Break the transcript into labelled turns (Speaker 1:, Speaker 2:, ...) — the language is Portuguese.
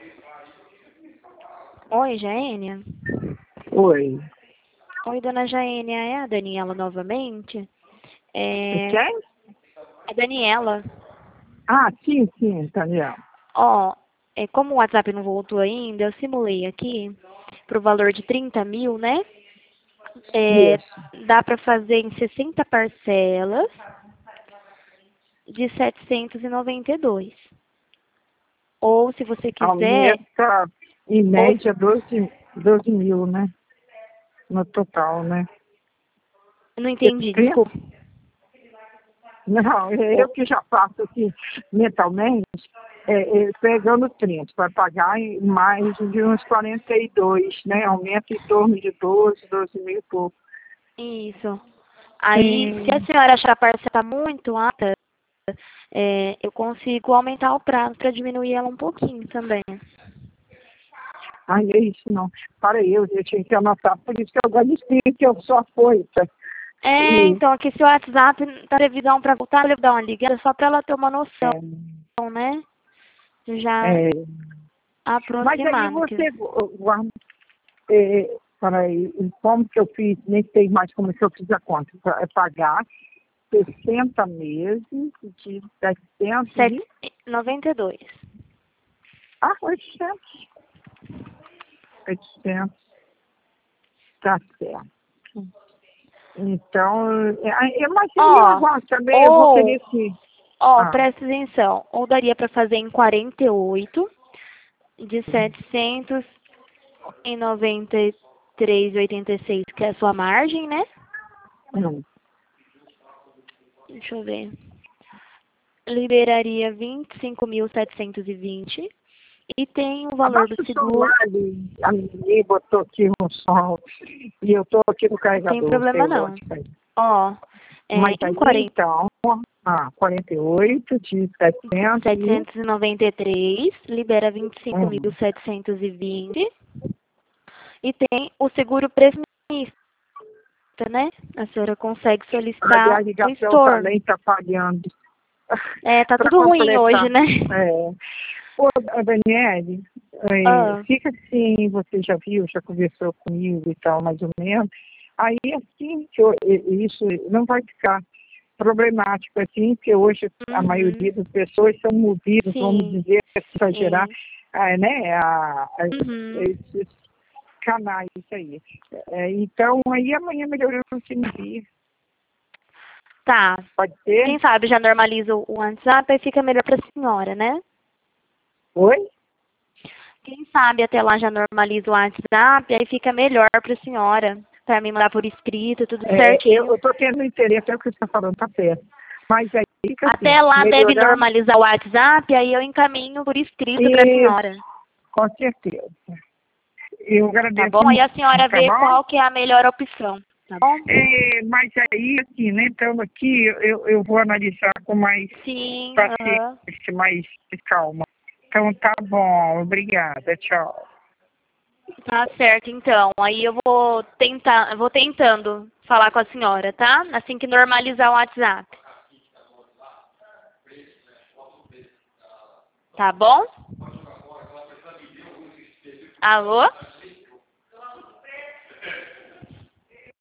Speaker 1: Oi, Jaênia.
Speaker 2: Oi.
Speaker 1: Oi, dona Jaênia, é a Daniela novamente? É
Speaker 2: Quem?
Speaker 1: a Daniela.
Speaker 2: Ah, sim, Daniel.
Speaker 1: Ó, como o WhatsApp não voltou ainda, eu simulei aqui pro valor de 30 mil, né? É,
Speaker 2: Isso.
Speaker 1: dá para fazer em 60 parcelas de 792. Ou, se você quiser,
Speaker 2: Aumenta, em
Speaker 1: ou,
Speaker 2: média, 12 mil, né? No total, né?
Speaker 1: não entendi, desculpa.
Speaker 2: Não, eu que já faço aqui mentalmente, pegando 30, vai pagar em mais de uns 42, né? Aumenta em torno de 12 mil e pouco.
Speaker 1: Isso. Aí, se a
Speaker 2: Sim.
Speaker 1: senhora achar a parcela muito alta, eu consigo aumentar o prazo para diminuir ela um pouquinho também.
Speaker 2: Ai, é isso, não. Para aí, eu tinha que anotar, por isso que eu gosto de escrever, que eu sou afoita. E,
Speaker 1: Então, aqui se o WhatsApp tá previsão para voltar, eu vou dar uma ligada só para ela ter uma noção,
Speaker 2: é,
Speaker 1: né? Já
Speaker 2: é, mas aí
Speaker 1: aproximar.
Speaker 2: você guarda, para aí, como que eu fiz, nem sei mais como que eu fiz a conta, é pagar 60 meses de 700 e...
Speaker 1: 92.
Speaker 2: Ah, 800, tá certo. Então, mas seria
Speaker 1: Ó,
Speaker 2: igual também, eu vou
Speaker 1: ou,
Speaker 2: querer que...
Speaker 1: ó,
Speaker 2: Ah,
Speaker 1: presta atenção, ou daria para fazer em 48 de 793,86, que é a sua margem, né?
Speaker 2: não.
Speaker 1: Deixa eu ver. Liberaria 25.720 e tem o valor do
Speaker 2: Abaixa o
Speaker 1: seguro.
Speaker 2: celular ali, a ninguém botou aqui um som e eu estou aqui no
Speaker 1: Não tem
Speaker 2: carregador,
Speaker 1: problema
Speaker 2: seu
Speaker 1: não.
Speaker 2: ótimo.
Speaker 1: Ó,
Speaker 2: Mas
Speaker 1: em
Speaker 2: aí
Speaker 1: 40,
Speaker 2: então, 48 de 700 e...
Speaker 1: 793, libera
Speaker 2: Hum,
Speaker 1: 25.720 e tem o seguro prestamista, né? A senhora consegue
Speaker 2: a
Speaker 1: solicitar o
Speaker 2: ligação
Speaker 1: estorno.
Speaker 2: também está falhando.
Speaker 1: Tá
Speaker 2: Para
Speaker 1: tudo ruim
Speaker 2: completar.
Speaker 1: hoje, né?
Speaker 2: É. Ô, Daniele,
Speaker 1: Ah,
Speaker 2: fica assim, você já viu, já conversou comigo e tal, mais ou menos. Aí assim, isso não vai ficar problemático assim, porque hoje a maioria
Speaker 1: uhum,
Speaker 2: das pessoas são movidas, vamos
Speaker 1: sim,
Speaker 2: dizer, para gerar,
Speaker 1: sim.
Speaker 2: né,
Speaker 1: Uhum.
Speaker 2: esses canais aí. Então, aí amanhã melhorou o que me envia.
Speaker 1: Tá.
Speaker 2: Pode ser?
Speaker 1: Quem sabe já normaliza o WhatsApp e fica melhor pra senhora, né?
Speaker 2: Oi?
Speaker 1: Quem sabe até lá já normaliza o WhatsApp, aí fica melhor pra senhora. Pra me mandar por escrito, tudo certinho.
Speaker 2: Eu estou tendo interesse, é o que você está falando, tá certo. Mas aí fica assim,
Speaker 1: Até lá deve
Speaker 2: melhorando,
Speaker 1: normalizar o WhatsApp, aí eu encaminho por escrito pra
Speaker 2: isso,
Speaker 1: senhora.
Speaker 2: com certeza. Eu
Speaker 1: Tá
Speaker 2: agradeço
Speaker 1: bom? Aí a
Speaker 2: muito,
Speaker 1: senhora
Speaker 2: tá
Speaker 1: vê
Speaker 2: bom?
Speaker 1: qual que é a melhor opção. Tá bom?
Speaker 2: Mas aí, assim, né, então aqui eu vou analisar com mais
Speaker 1: Sim,
Speaker 2: paciência,
Speaker 1: aham.
Speaker 2: mais calma. Então tá bom, obrigada, tchau.
Speaker 1: Tá certo, então. Aí eu vou tentando falar com a senhora, tá? Assim que normalizar o WhatsApp. Tá bom? Alô?